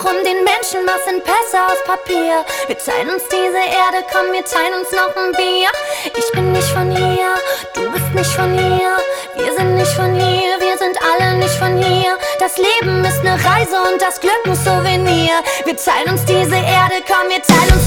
Und den Menschenmassen Pässe aus Papier. Wir teilen uns diese Erde, komm, wir teilen uns noch ein Bier. Ich bin nicht von hier, du bist nicht von hier. Wir sind nicht von hier, wir sind alle nicht von hier. Das Leben ist ne Reise und das Glück ein Souvenir. Wir teilen uns diese Erde, komm, wir teilen uns